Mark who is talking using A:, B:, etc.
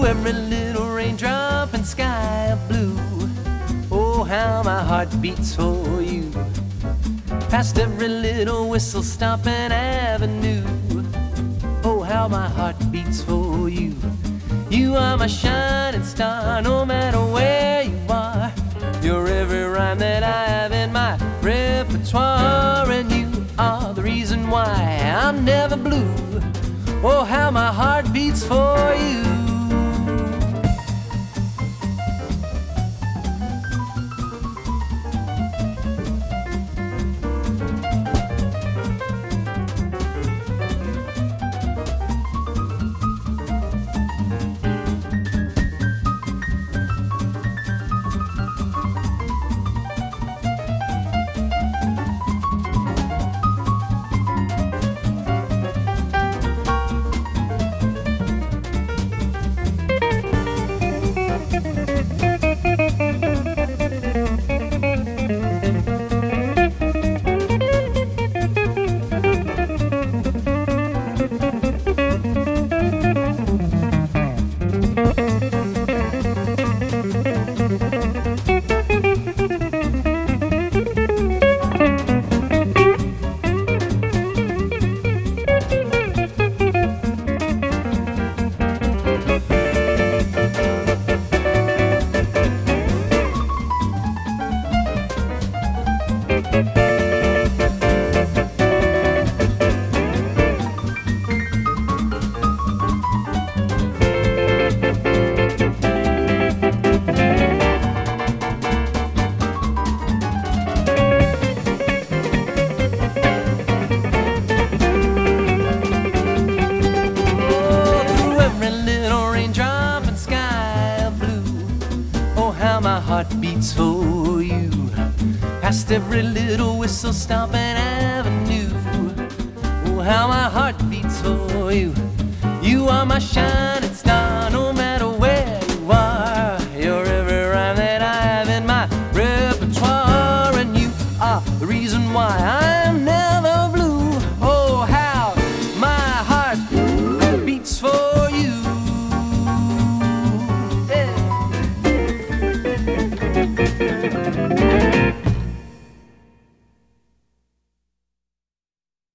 A: through every little raindrop and sky of blue. Oh, how my heart beats for you. Past every little whistle stop and avenue. Oh, how my heart beats for you. You are my shining star, no matter where you are. You're every rhyme that I have in my repertoire, and you are the reason why I'm never blue. Oh, how my heart beats for you. My heart beats for you. Past every little whistle stop and avenue. Oh, how my heart beats for you. You are my shining